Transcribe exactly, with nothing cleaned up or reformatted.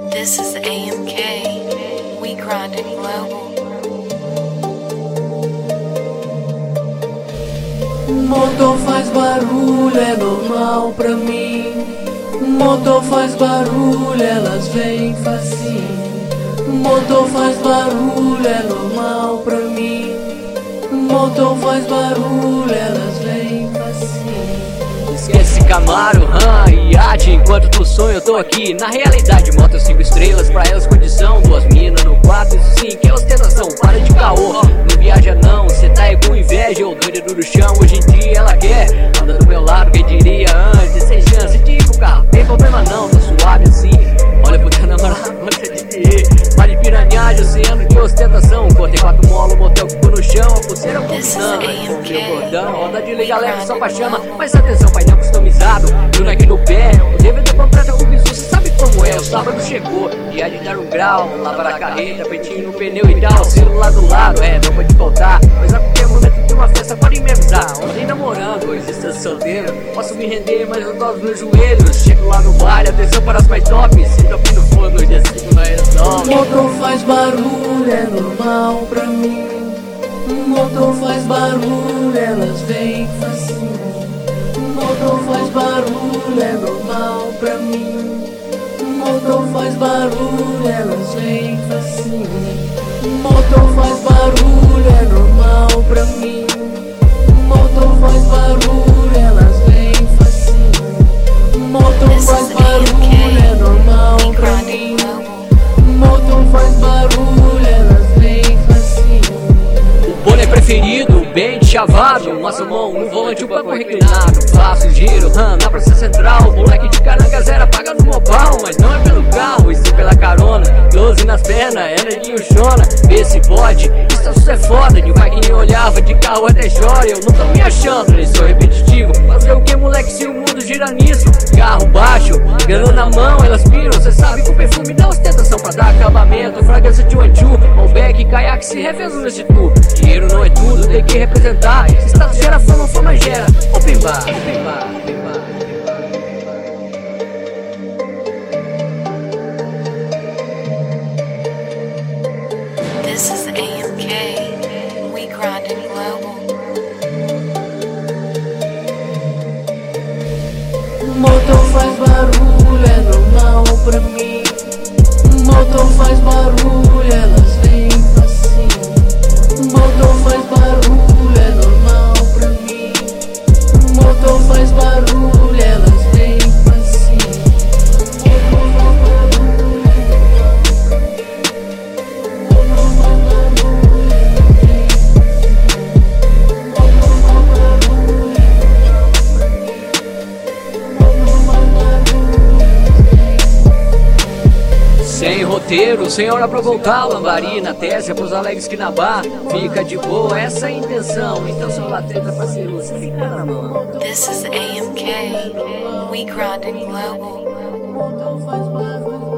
This is A M K, we grinding global. Motor faz barulho, é normal pra mim. Motor faz barulho, elas vêm facinho. Motor faz barulho, é normal pra mim. Motor faz barulho, elas vêm facinho. Esquece Camaro, Han e Yadi. Enquanto tu sonha eu tô aqui. Na realidade, moto cinco estrelas, pra elas condição. Duas minas no quarto, isso sim que é ostentação. Para de caô, não viaja não. Cê tá aí com inveja ou doido no chão. Hoje em dia ela quer, anda do meu lado, quem diria antes. Sem chance, digo carro, tem problema não. Tá suave assim, olha pro teu namorado, você de D E. Vale piranhagem, oceano de ostentação. Cortei quatro molas, o motel ficou no chão. A pulseira combinando, com meu cordão. Roda de liga leve só pra chama. Mas atenção, painel customizado, do Nike no pé. O D V D completa com bisu, cê sabe como é. O sábado chegou, dia de dar um grau. Lavar a carreta, peitinho no pneu e tal. Celular do lado, é, não pode faltar. Mas a qualquer momento de uma festa pode me avisar. Ontem namorando, hoje estou solteiro. Posso me render, mas eu dobro nos joelhos. Chego lá no bar, atenção para as mais top. Se top no forno, no dia seguinte não resolve. Motor faz barulho, é normal pra mim. Motor faz barulho, elas vêm facinho. Motor faz barulho, é normal pra mim. Motor faz barulho, elas vêm facinho. Motor faz barulho, é normal pra mim. Motor faz barulho, elas vêm facinho. Motor faz barulho, é normal pra mim. Motor faz barulho, elas vêm facinho. O boné preferido, bem de chavado. Nossa mão no volante, o banco reclinado. Faço giro, hum, na praça central. Moleque de caranga, zero paga no mobile. Mas não é pelo carro, e sim pela carona. Close nas pernas, é neguinho chona. Vê se pode, isso é foda. De vai quem olhava, de carro até chora. Eu não tô me achando, nem sou repetitivo. Fazer o que, moleque, se o mundo gira nisso? Carro baixo, grana na mão, elas piram. Cê sabe que o perfume dá ostentação pra dar acabamento. Fragrância de one two, Malbec, caiaque se refez nesse tour. Dinheiro não é tudo, tem que representar. Status gera fama, fama gera open bar, open bar, open bar. This is A M K, we grinding global. Motor faz barulho, é normal pra mim. Motor faz barulho, elas vêm facinho. Motor faz barulho, é normal pra mim. Motor faz barulho, elas vêm facinho. Motor faz barulho, motor faz barulho, motor faz barulho, motor faz barulho. Sem roteiro, sem hora pra voltar. Lambarina, tese pros alegres que na bar. Fica de boa, essa é a intenção. Então seu latenta parceiro, você fica na mão. This is A M K, we grinding global. Motor faz barulho.